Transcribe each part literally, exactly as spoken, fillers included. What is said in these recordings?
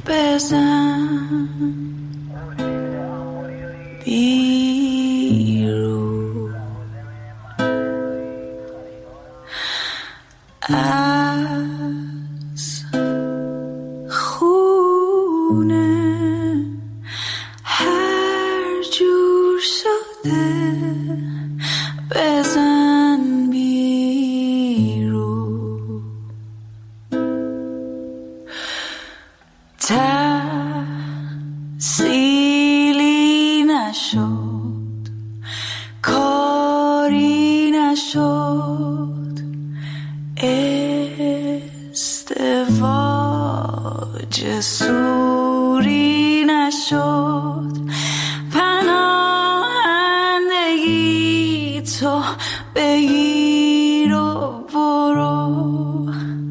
بزن بیرون از خونه هر جور شده بزن بیرون تحصیلی نشد کاری نشد ازدواج سوری نشد پناهندگی تو بگیر و برو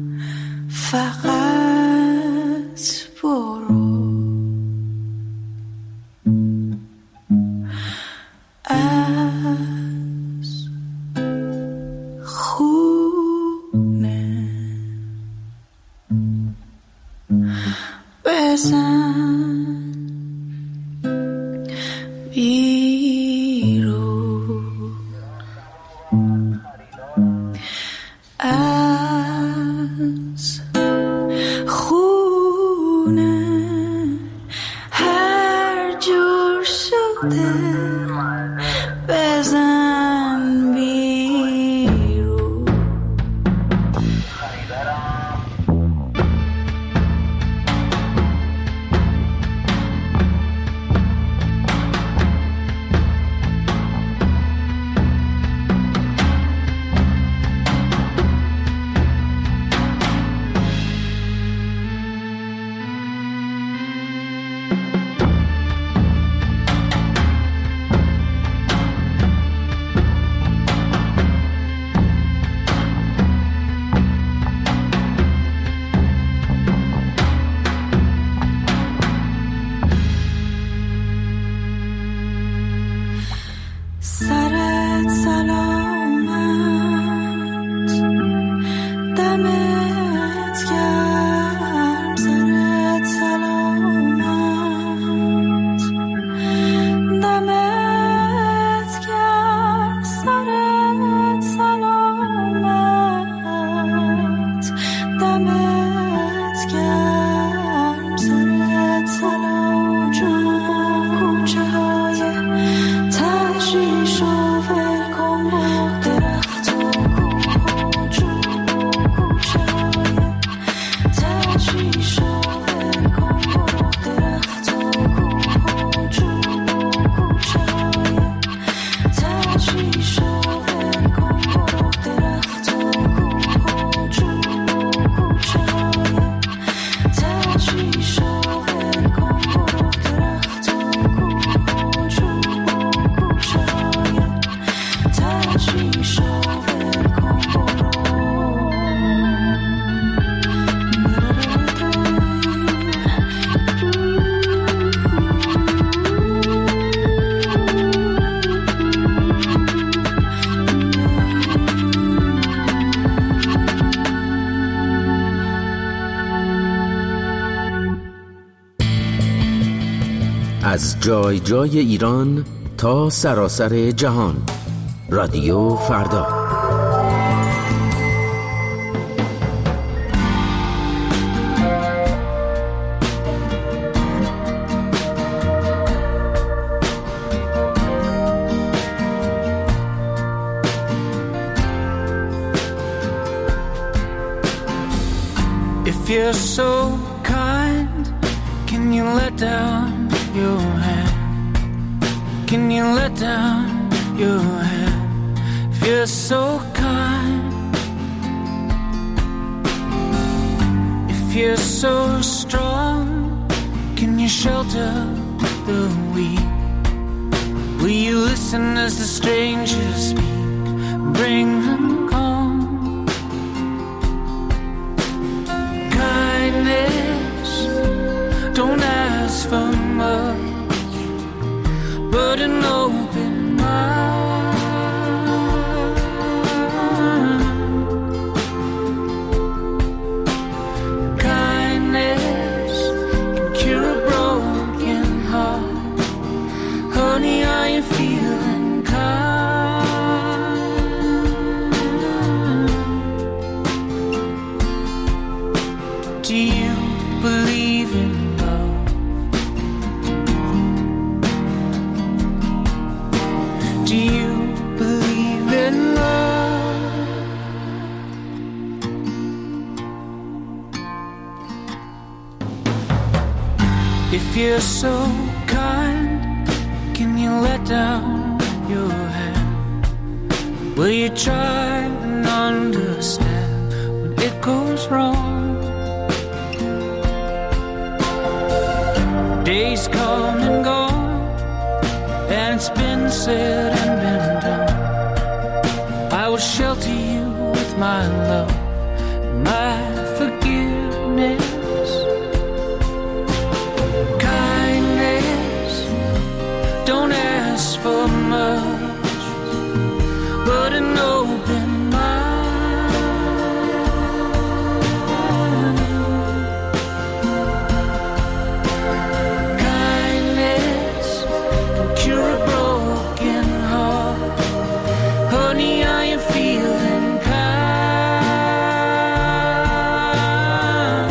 فقط برو از خونه بزن بیرون از خونه هر جور شده بزن بیرون سرت سلامت دمت گرم سرت سلامت دمت گرم سرت سلامت دمت گرم سرت سلامت کوچه های تشریش و ولکن با درخت و کوه و چوب و کوچه های تشریش و ولکن با درخت و کوه و چوب و کوچه های تشریش و ولکن با درخت و کوه و چوب و کوچه های تشریش و ولکن با درخت و کوه و چوب و کوچه های تشریش و ولکن از جای جای ایران تا سراسر جهان رادیو فردا. If you're so kind, can you let down your hand? Can you let down your hand? If you're so kind, if you're so strong, can you shelter the weak? Will you listen as the strangers speak? Bring them calm. Kindness, don't ask for much, but an open mind. Kindness can believe in love? Do you believe in love? If you're so kind, can you let down your hand? Will you try and understand when it goes wrong? Days come and go, and it's been said and been done. I will shelter you with my love, my forgiveness. Kindness, don't ask for much, but an open mind. Kindness can cure a broken heart. Honey, I am feeling kind.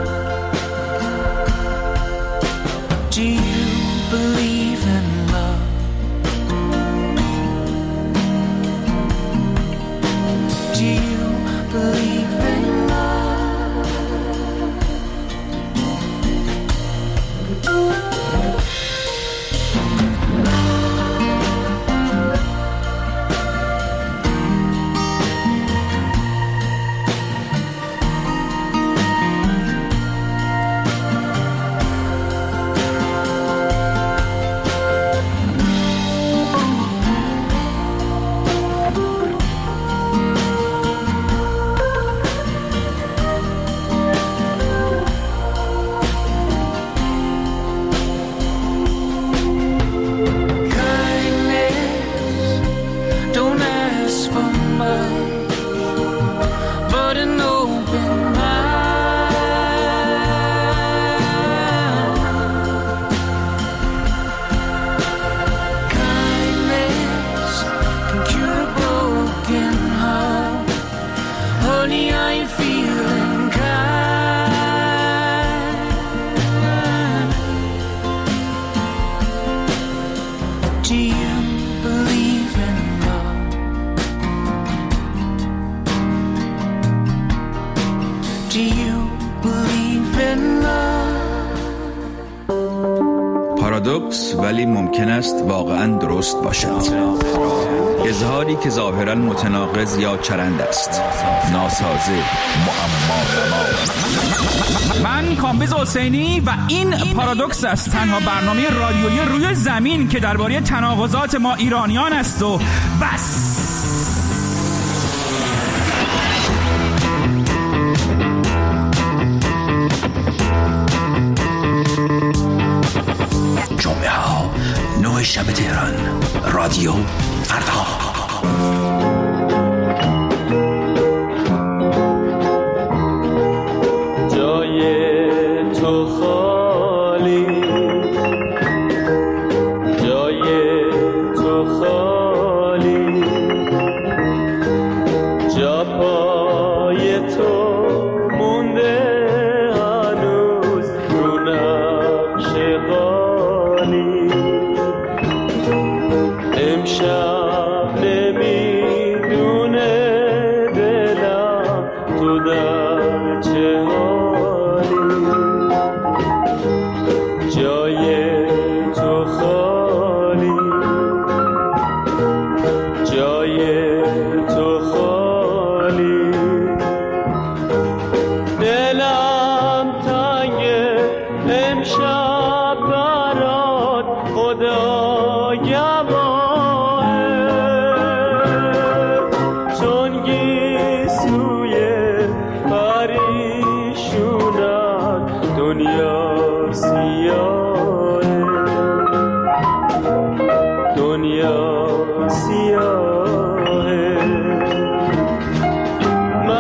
Do you believe in love? Do you believe in love? پارادوکس ولی ممکن است واقعاً درست باشد. اظهاری که ظاهراً متناقض یا چرند است، ناسازه، معما. من کامبیز حسینی و این پارادوکس است، تنها برنامه رادیویی روی زمین که درباره تناقضات ما ایرانیان است و بس. جمعه ها نه شب تهران، رادیو فردا.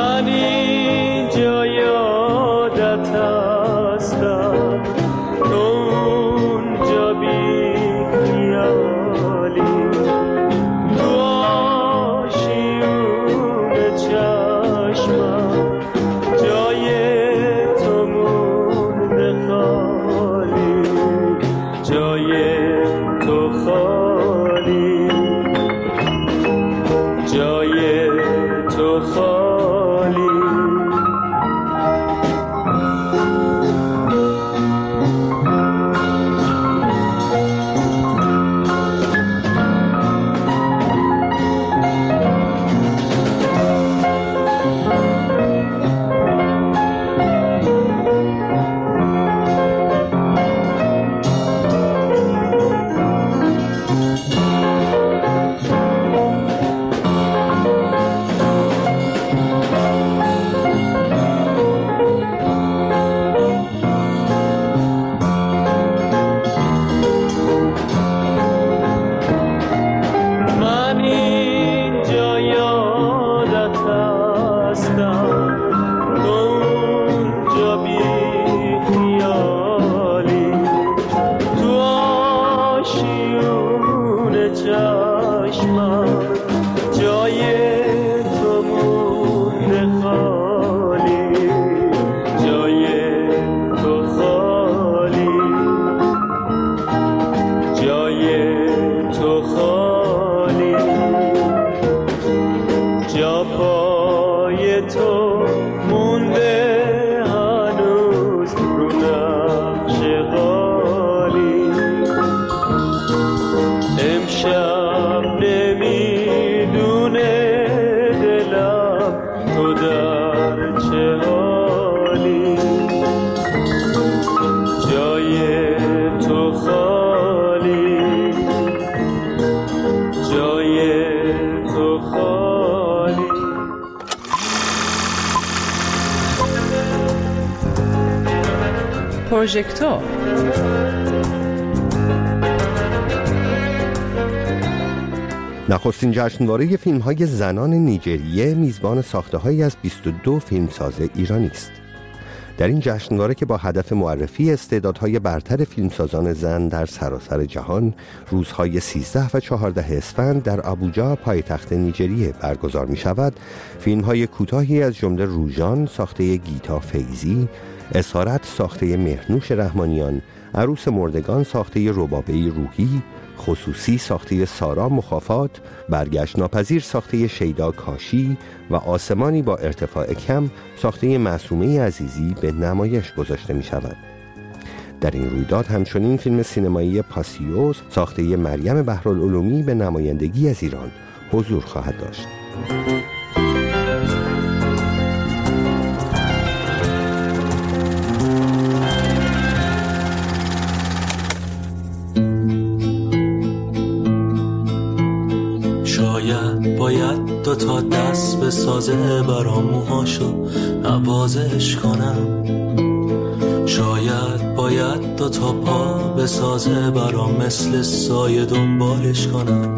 تو پروژکتور. نخستین جشنواره فیلم‌های زنان نیجریه میزبان ساخته‌هایی از بیست و دو فیلمساز ایرانی است. در این جشنواره که با هدف معرفی استعدادهای برتر فیلمسازان زن در سراسر جهان روزهای سیزده و چهارده اسفند در آبوجا پایتخت نیجریه برگزار می شود، فیلم‌های کوتاهی از جمله روژان ساخته گیتا فیضی، اسارت ساخته مهرنوش رحمانیان، عروس مردگان ساخته ربابه‌ای روحی، خصوصی ساخته سارا مخافات، برگشت ناپذیر ساخته شیدا کاشی و آسمانی با ارتفاع کم ساخته معصومه عزیزی به نمایش گذاشته می شود. در این رویداد همچنین فیلم سینمایی پاسیوس ساخته مریم بحرالعلومی به نمایندگی از ایران حضور خواهد داشت. باید دو تا دست به سازه برام موهاشو نوازش کنم، شاید باید دو تا پا به سازه برام مثل سایه دنبالش کنم،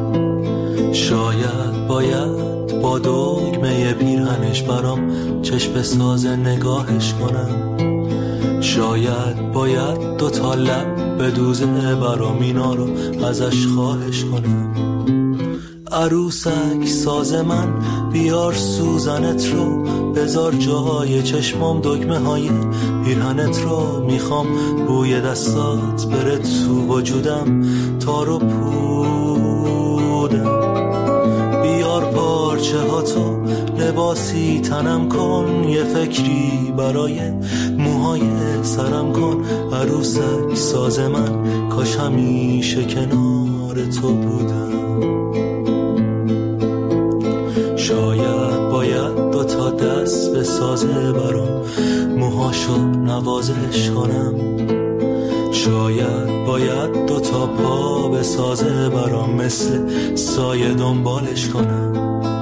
شاید باید با دگمه پیرهنش برام چشم سازه نگاهش کنم، شاید باید دو تا لب به دوزه برام اینا رو ازش خواهش کنم. عروسک ساز من بیار سوزنت رو، بذار جای چشمام دگمه های پیرهنت رو، میخوام بوی دستات بره تو وجودم تا رو پودم، بیار پارچه ها تو لباسی تنم کن، یه فکری برای موهای سرم کن. عروسک ساز من کاش همیشه کنار تو بودم، شاید باید دو تا دست به سازه برام موهاشو نوازش کنم، شاید باید دو تا پا به سازه برام مثل سایه دنبالش کنم،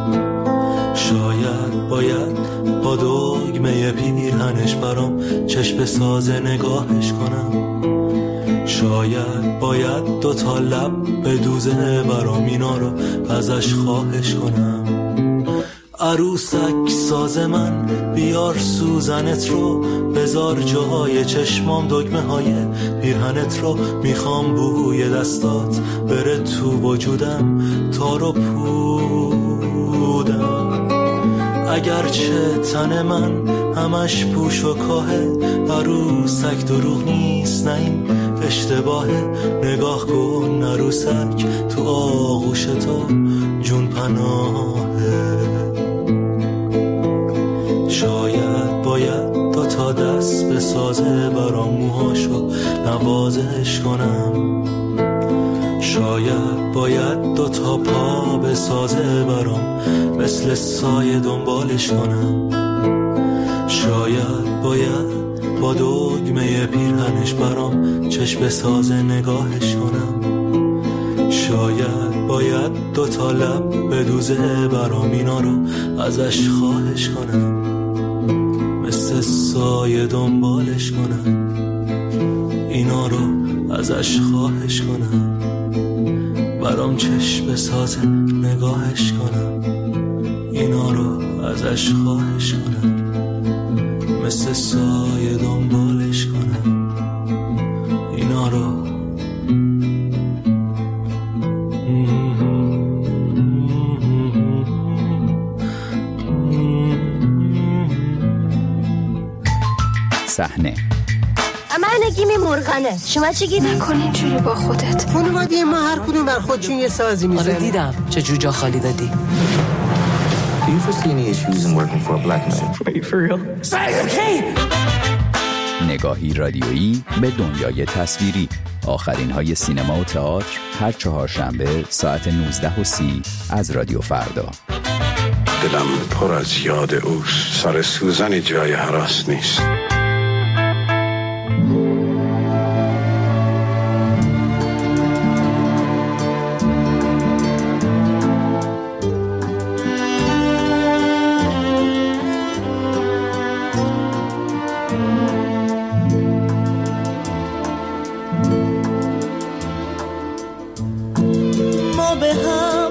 شاید باید با دگمه پیرهنش برام چشم سازه نگاهش کنم، شاید باید دو تا لب به دوزه برام اینا رو ازش خواهش کنم. عروسک ساز من بیار سوزنت رو، بذار جاهای چشمام دگمه های پیرهنت رو، میخوام بوی دستات بره تو وجودم تا رو پودم، اگرچه تن من همش پوش و کاهه، عروسک دروغ نیست نه این اشتباهه، نگاه کن عروسک تو آغوش تو جون پناهه، شاید باید دو تا دست به سازه برام موهاشو نوازش کنم، شاید باید دو تا پا به سازه برام مثل سایه دنبالش کنم، شاید باید با دگمه پیرهنش برام چشم سازه نگاهش کنم، شاید باید دو تا لب به دوزه برام اینا رو ازش خواهش کنم، مثل سایه دنبالش کنم، اینا رو ازش خواهش کنم، برام چشم سازه نگاهش کنم، اینا رو ازش خواهش کنم، مثل سایه دنبالش کنم، اینا رو صحنه من نگیمی مرغنه، شما چی گیری؟ نکن اینجوری با خودت. خانواده ما هر کدوم بر خودشون یه سازی میزنن. آره دیدم چه جوجا خالی دادی. Do you foresee any issues in working for a black man? Are you for real? نگاهی رادیویی به دنیای تصویری. آخرین های سینما و تئاتر هر چهارشنبه ساعت نوزده و سی از رادیو فردا. دلم پر از یاد اوست، سر سوزن جای هراس نیست. به هم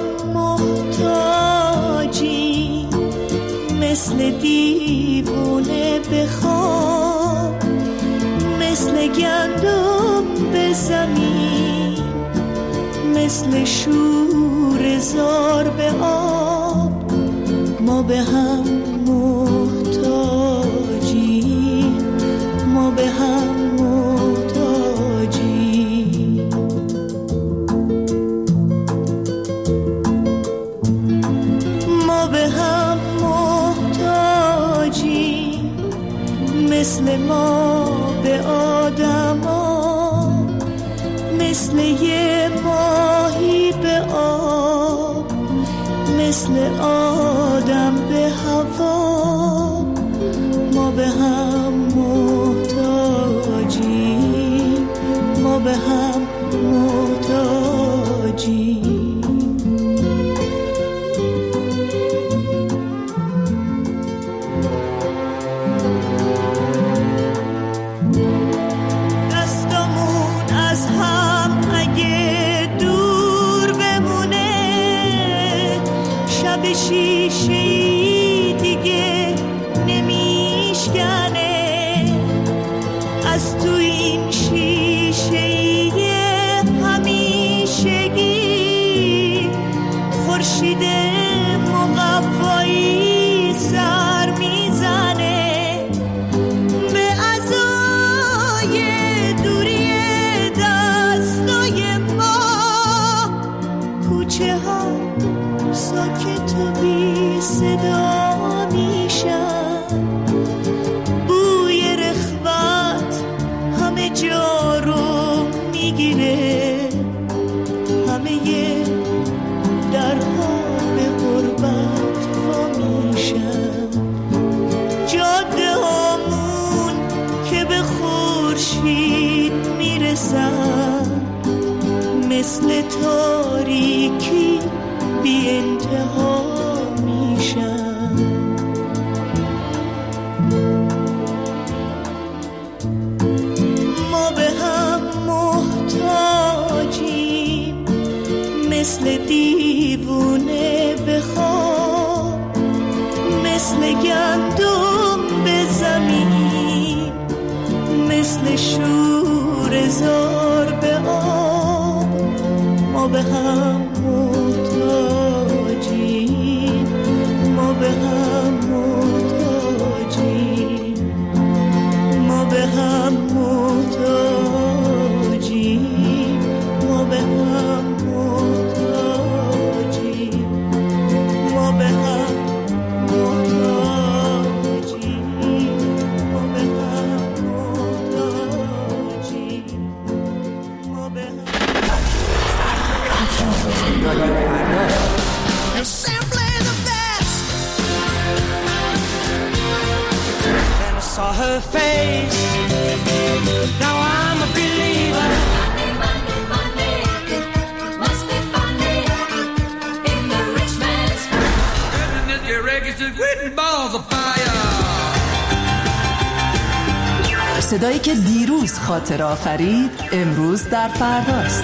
محتاجیم مثل دیوونه به خواب، مثل گندم به زمین، مثل شور زار به آب. ما به هم محتاجیم، ما به هم محتاجیم. ما به هم محتاجیم مثل ما به آدما، مثل یه ماهی به آب، مثل آدم به هوا. ما به هم محتاجیم، ما به هم محتاجیم. شیشه‌ای دیگه نمیشکنه، از تو این شیشه‌ای همیشگی خورشید مقوایی سر میزنه به عزای دوری دستای ما. کوچه ها ساکت و بی صدا میشن، بوی رخوت همه جا رو میگیره، همه درها به غربت وا میشن. جاده هامون که به خورشید میرسن، مثل تاریکی بی انتها میشن. ما به هم محتاجیم مثل دیوونه به خواب، مثل گندم به زمین، مثل شور زار به آب. ما به هم محتاجیم، ما به هم محتاجیم، ما به هم محتاجیم، ما به هم محتاجیم، ما به هم محتاجیم، ما به هم محتاجیم، ما به هم. You're simply the best. Then I saw her face. Now I'm a believer. Monday, Monday, Monday. Must be funny in the rich man's goodness, your records are written balls of fire. صدایی که دیروز خاطر آفرید امروز در فرداست.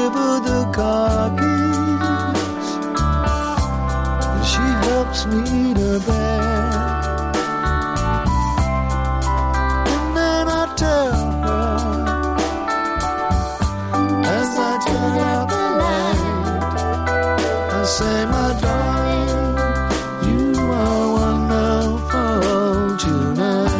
budu khakis, and she helps me to bed. And then I tell her, as I turn out the light, I say, my darling, you are wonderful tonight.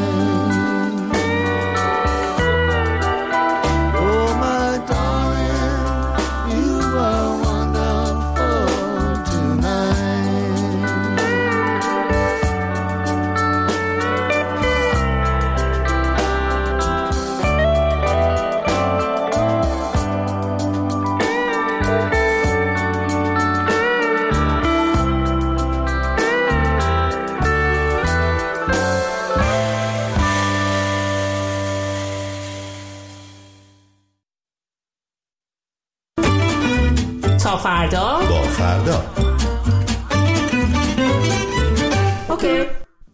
تا فردا با فردا. اوکی.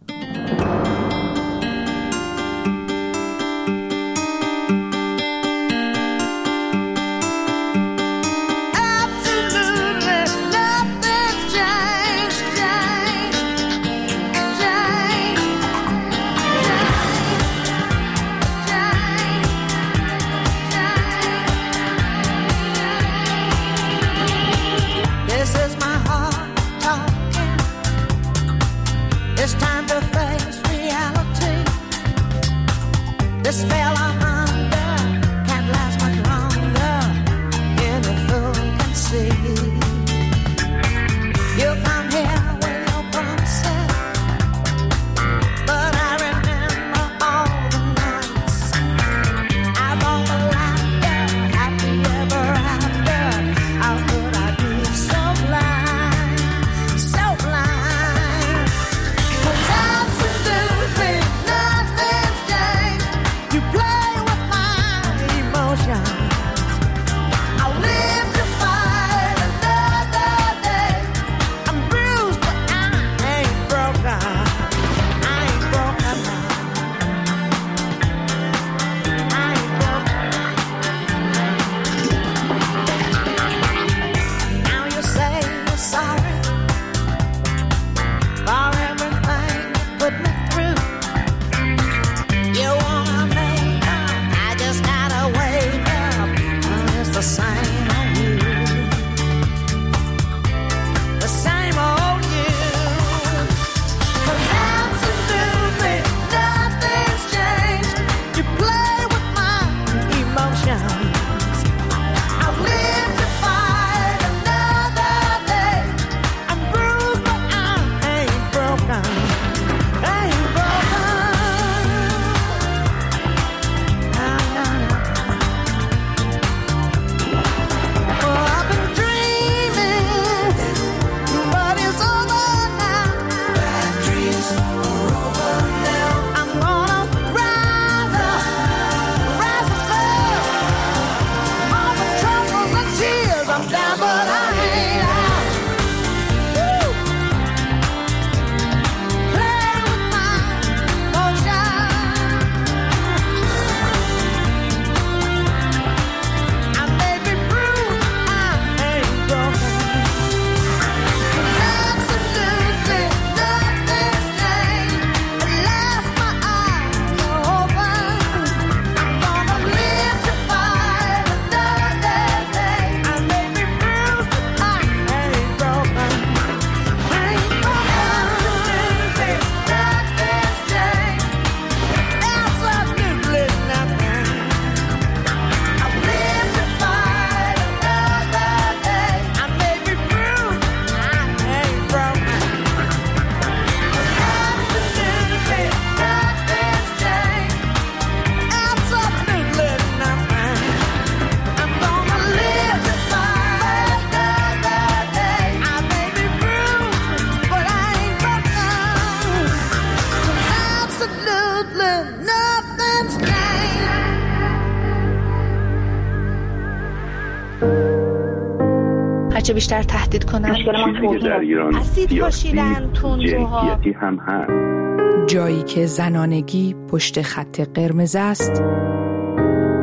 هرچه بیشتر تهدید کنن مشکل ما در ایران اسید پاشیدن تندروها جنسیتی هم هست. جایی که زنانگی پشت خط قرمز است. من میگن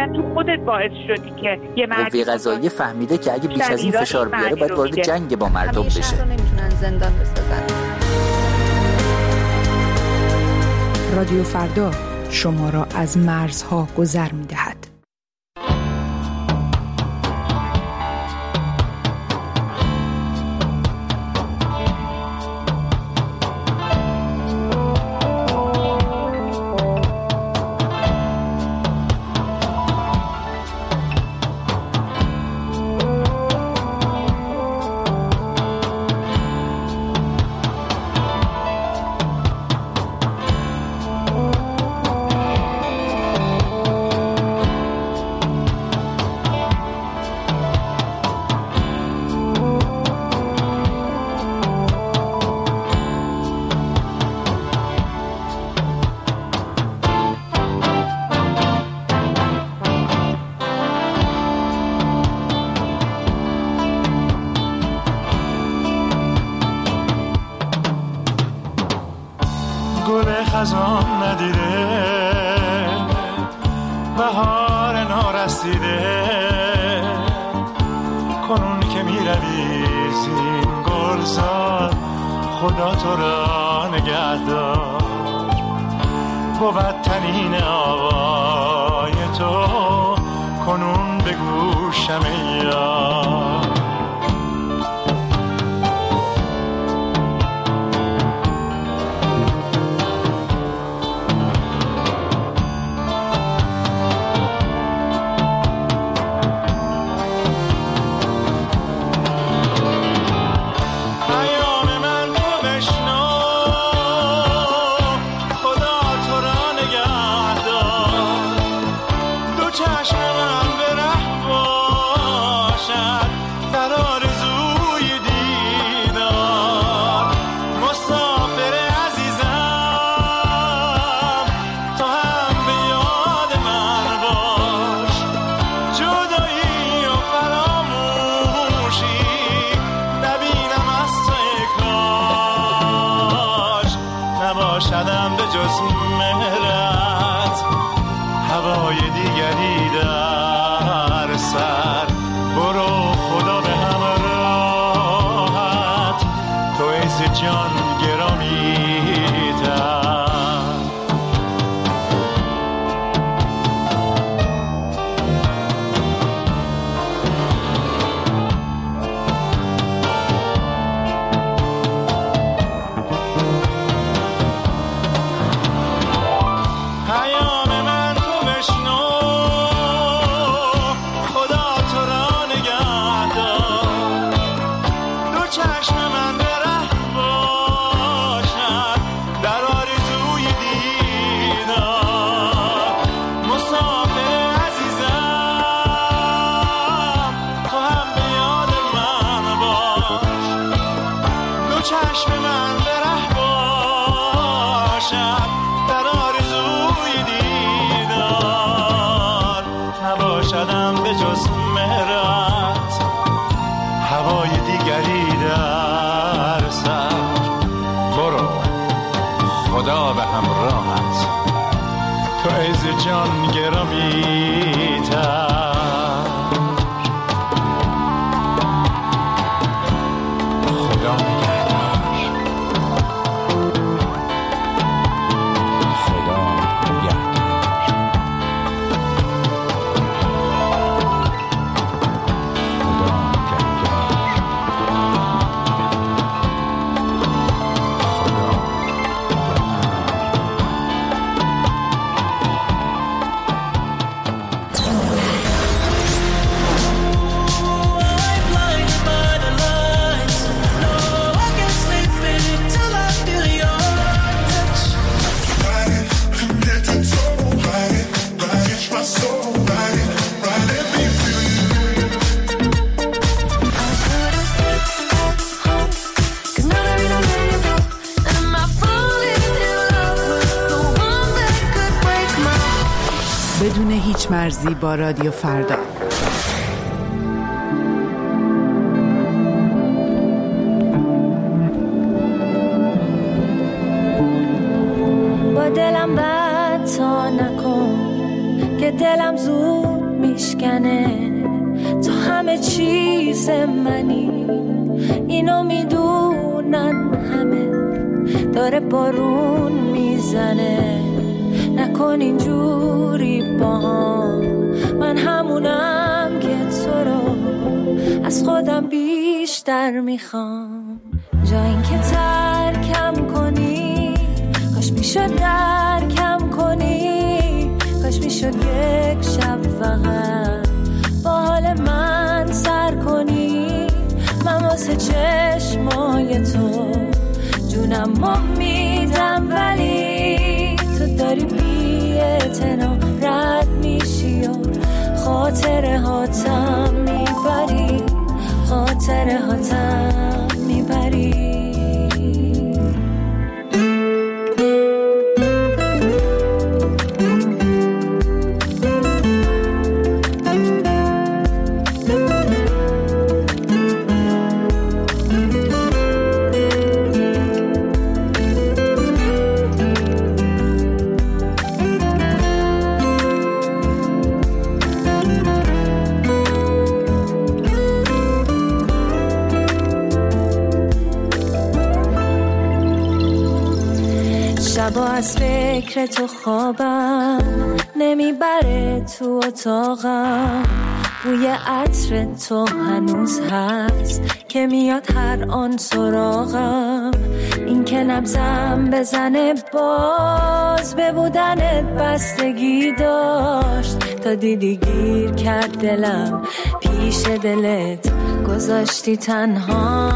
بعد تو خودت باعث شدی که یه مردی قوه قضاییه فهمیده که اگه بیش از این فشار بیاره باید وارد جنگ با مردم بشه. شهر رو نمیتونن زندان بسازن. رادیو فردا شما را از مرزها گذر می‌دهد. گل خزان ندیده بهار نارسیده کنون که می روی زین گلزار خدا تو را نگه دار بود تنین آوای تو کنون به گوشم یار نباشدم به جز مهرت هوای دیگری در سر برو خدا به همراهت تو عز جان گرامی تر چشم من به ره باشد در آرزوی دیدار نباشدم به جز مهرت هوای دیگری در سر برو خدا به همراهت تو عز جان گرامی تر بدون هیچ مرزی با رادیو فردا. با دلم بد تا نکن که دلم زود میشکنه تو همه چیز منی، اینو میدونن همه، داره بارون میزنه، نکن اینجوری با هم، من همونم که تو رو از خودم بیشتر میخوام. جا این که ترکم کنی کاش میشد درکم کنی، کاش میشد یک شب فقط با حال من سر کنی، من واسه چشمای تو جونم ما میدم، ولی تو داری بی اعتنا رد میشی و خاطره هاتم میبری، خاطره هاتم میبری. شبا از فکر تو خوابم نمیبره تو اتاقم، بوی عطر تو هنوز هست که میاد هر آن سراغم، این که نبضم بزنه باز به بودنت بستگی داشت، تا دیدی گیر کرد دلم پیش دلت گذاشتی تنها.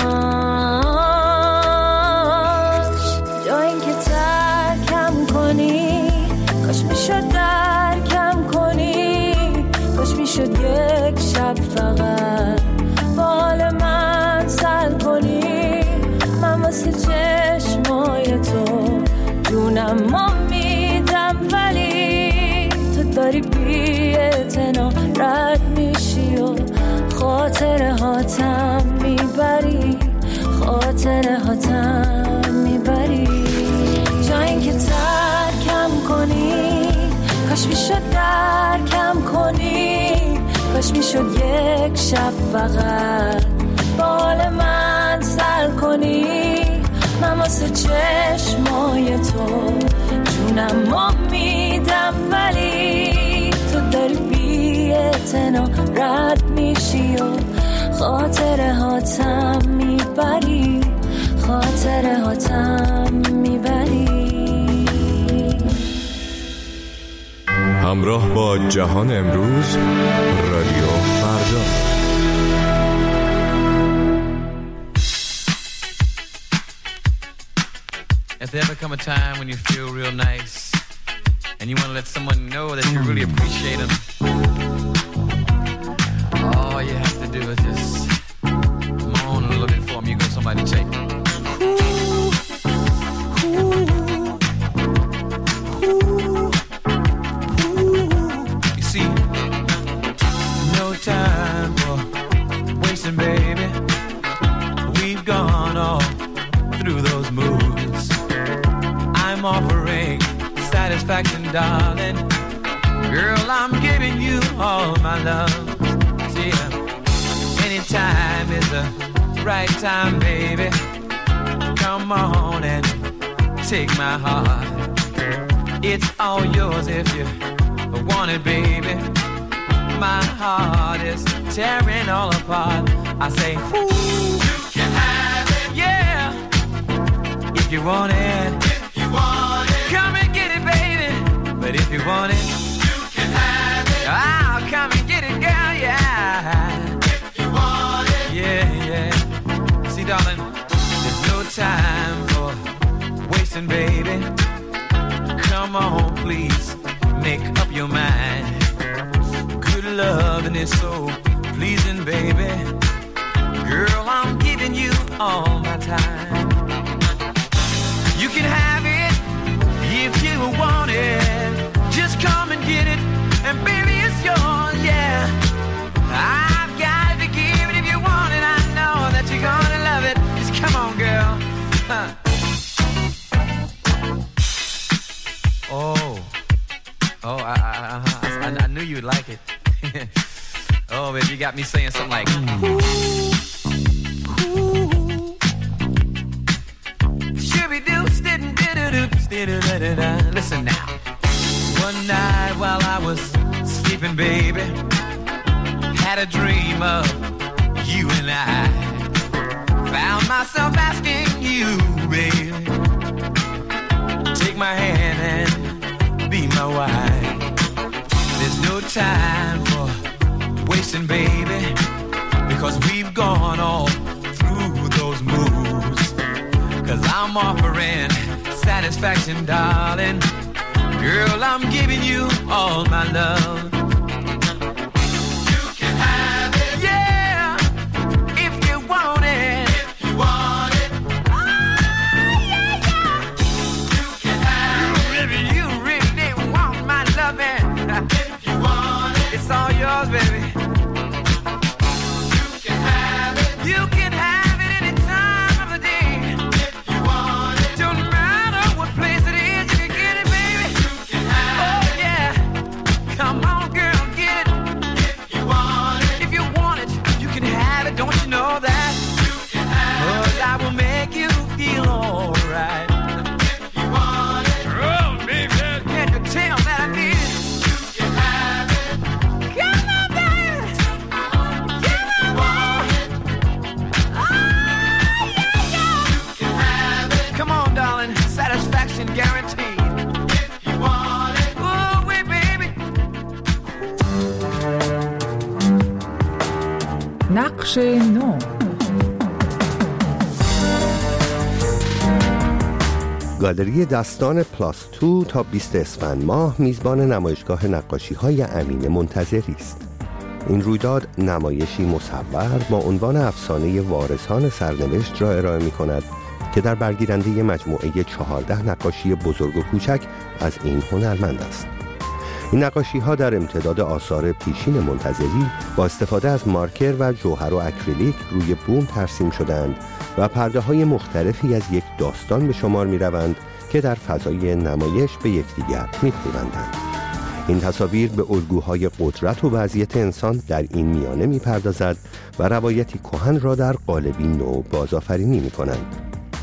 کاش میشد درکم کنی، کاش میشد یک شب فقط با حال من سر کنی، من واسه چشمای تو جونم ما میدم، ولی تو داری بی اعتنا رد میشی و خاطره هاتم میبری، خاطره هاتم میبری. جا این که ترکم کنی کاش میشد درکم کنی، کاش میشد یک شب فقط با حال من سر کنی، من واسه چشمای تو جونم ما میدم، ولی تو داری بی اعتنا رد میشی و خاطره هاتم میبری، خاطره هاتم میبری. همراه با جهان امروز، رادیو فردا. If there ever come a time when you feel real nice and you want to let someone know that you really appreciate them, all you have to do is just moan a little bit for them. You go, somebody take it. Time for wasting, baby. We've gone all through those moods. I'm offering satisfaction, darling. Girl, I'm giving you all my love. See, any time is the right time, baby. Come on and take my heart. It's all yours if you want it, baby. My heart is tearing all apart. I say, ooh, you can have it, yeah. If you want it, if you want it, come and get it, baby. But if you want it, you can have it. I'll come and get it, girl, yeah. If you want it, yeah, yeah. See, darling, there's no time for wasting, baby. Come on, please, make up your mind. Loving is so pleasing, baby. Girl, I'm giving you all my time. You can have it if you want it. Just come and get it, and baby, it's yours, yeah. I've got to give it if you want it. I know that you're gonna love it. Just come on, girl. Huh. Oh, oh, I, I, I, I knew you'd like it. got me saying something like, ooh, ooh. Shooby-doo, stidin'-didda-doo-stidda-da-da-da. Listen now. One night while I was sleeping, baby, had a dream of you and I. Found myself asking you, baby, take my hand and be my wife. There's no time for wasting, baby, because we've gone all through those moves. Cause I'm offering satisfaction, darling. Girl, I'm giving you all my love. You can have it. Yeah, if you want it. If you want it. Oh, yeah, yeah. You can have it. You really, you really didn't want my loving. If you want it. It's all yours, baby. You can have it. You can have it any time of the day. If you want it. Don't matter what place it is, you can get it, baby. You can have it. Oh, yeah. Come on, girl, get it. If you want it. If you want it, you can have it. Don't you know that? You can have it. 'Cause I will make you feel alright. If you want it. Oh, baby. Can't you tell that I need it? You can have it. Come on, baby. Come on, oh, yeah, yeah. You can have it. Come on, darling. Satisfaction guaranteed. If you want it. Oh, wait, baby. نقش نو. گالری دستان پلاس دو تا بیست اسفند ماه میزبان نمایشگاه نقاشی‌های امین منتظری است. این رویداد نمایشی مصور با عنوان افسانه وارثان سرنوشت را ارائه می‌کند که در برگیرنده مجموعه چهارده نقاشی بزرگ و کوچک از این هنرمند است. این نقاشی‌ها در امتداد آثار پیشین منتظری با استفاده از مارکر و جوهر و اکریلیک روی بوم ترسیم شدند و پرده‌های مختلفی از یک داستان به شمار می‌روند که در فضای نمایش به یکدیگر می‌پیوندند. این تصاویر به الگوهای قدرت و وضعیت انسان در این میانه می‌پردازد و روایتی کهن را در قالبی نو بازآفرینی می‌کنند.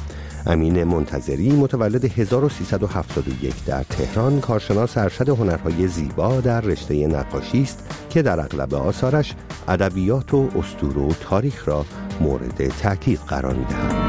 امین منتظری متولد هزار و سیصد و هفتاد و یک در تهران، کارشناس ارشد هنرهای زیبا در رشته نقاشی است که در اغلب آثارش ادبیات و اسطوره و تاریخ را مورد تأکید قرار می‌دهد.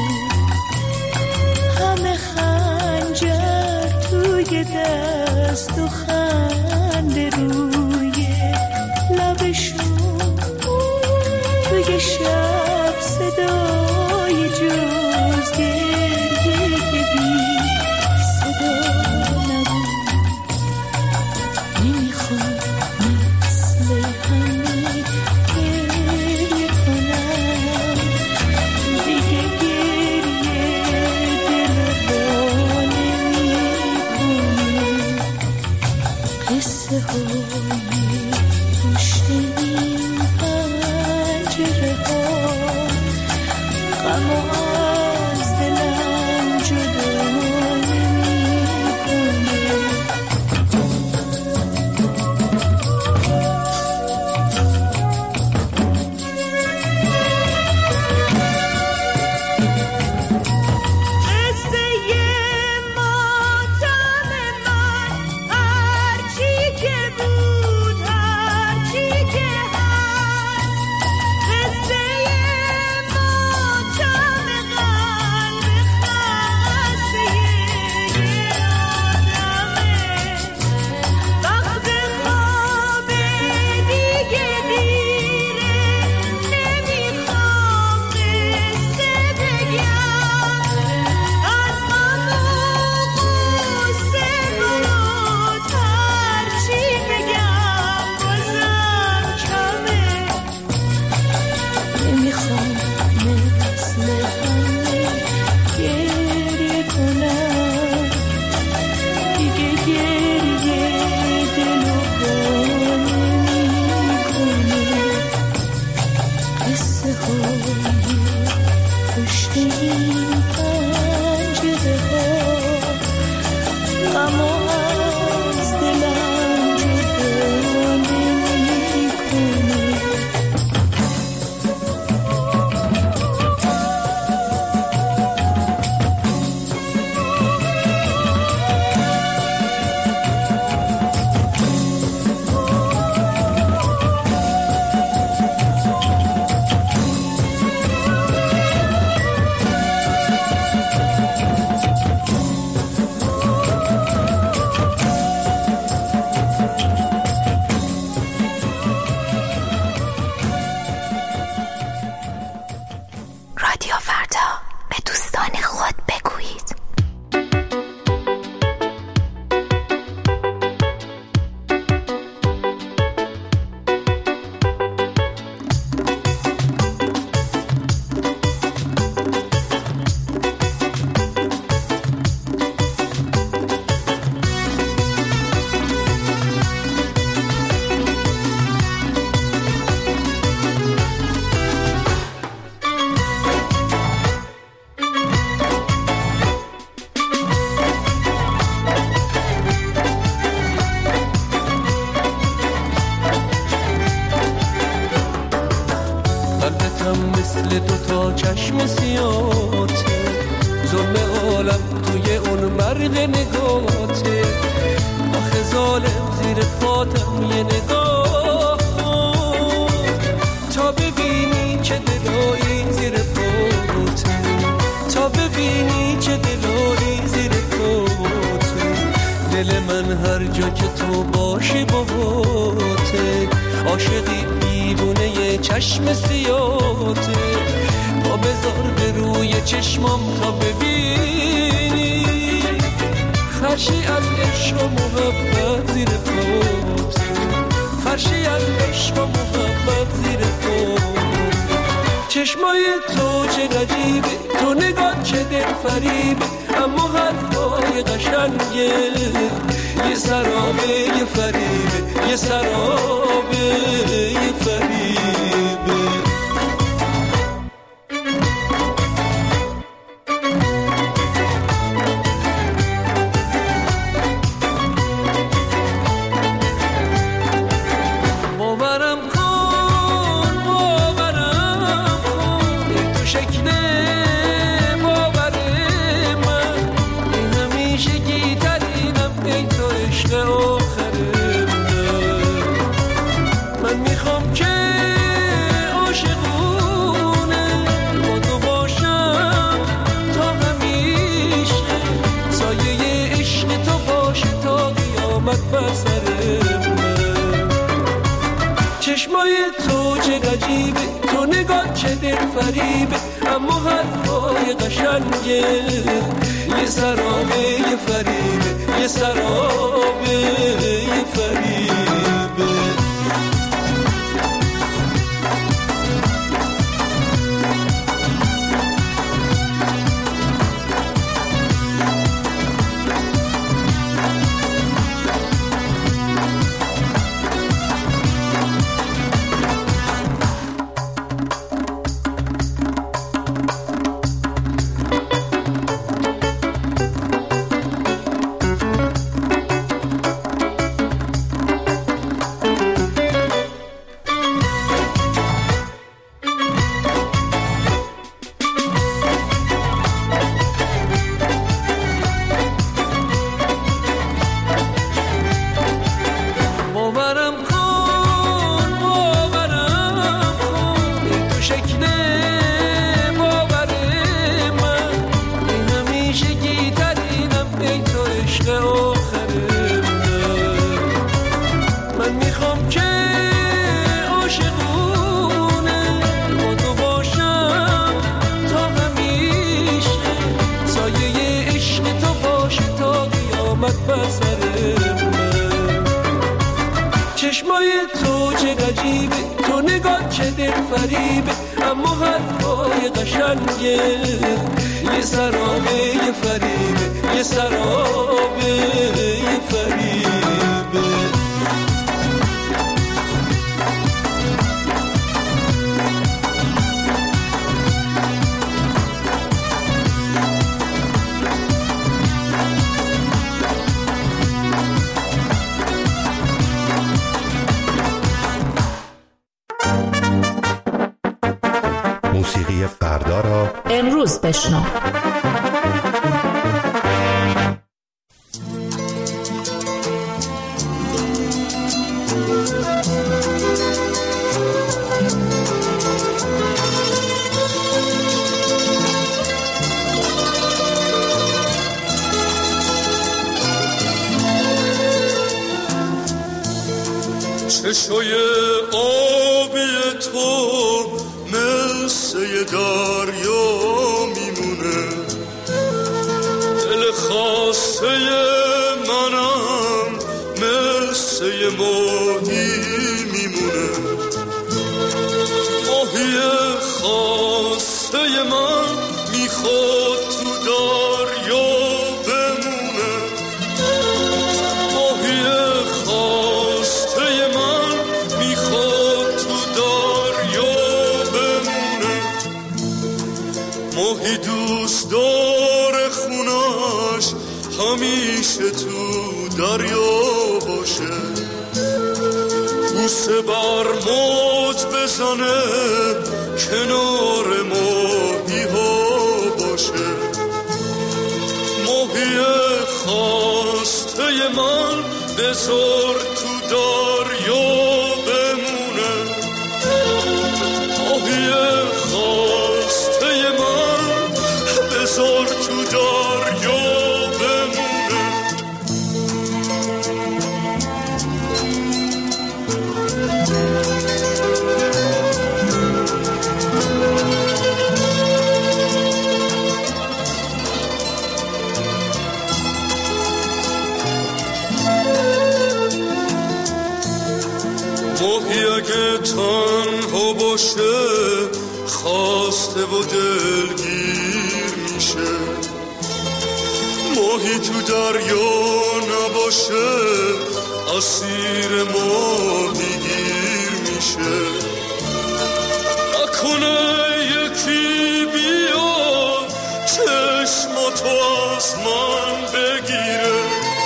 دست فریبه اما حرفای قشنگه یه سرابه یه فریبه یه سرابه یه فریبه موسیقی فردا را امروز بشنو. چشای آبی تو مثل یه دریا میمونه دل خاسته منم مثل یه ماهی میمونه ماهی خاسته من میخواد تو دریا بمونه ماهی خاسته من میخواد تو دریا بمونه ماهی دوست داره خونش همیشه تو دریا باشه بوسه بر موج بزنه کنار ماهی ها باشه ماهی خواسته من بذار تو دریا بمونه ماهی خواسته من بذار تو دریا بمونه ماهی اگه تنها باشه خواسته و دلگیر میشه ماهی تو دریا نباشه اسیر ماهی گیر میشه نکنه یکی بیاد چشماتو از من بگیره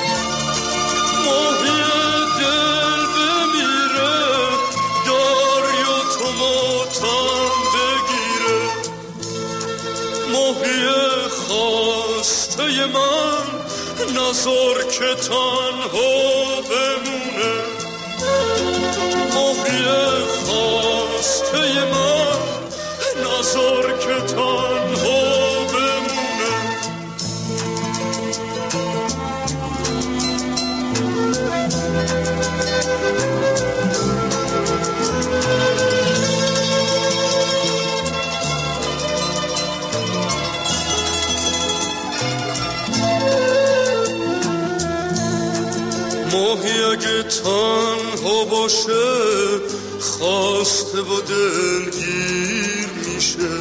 ماهی دل بمیره دریا تو ماتم بگیره ماهی خواسته من نذار که تنها بمونه ماهی خواسته من نذار که تنها بمونه ماهی اگه تنها باشه خواسته و دلگیر میشه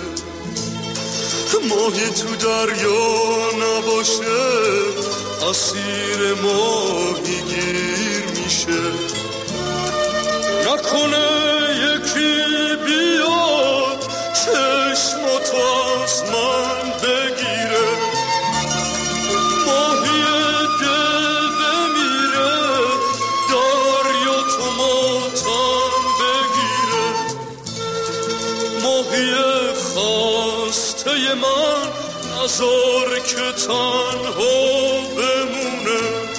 ماهی تو دریا نباشه اسیر ماهی گیر میشه نکنه یکی بیاد چشماتو از من بگیره ماهی دل بمیره دریا تو ماتم بگیره ماهی خواسته من نذار که تنها بمونه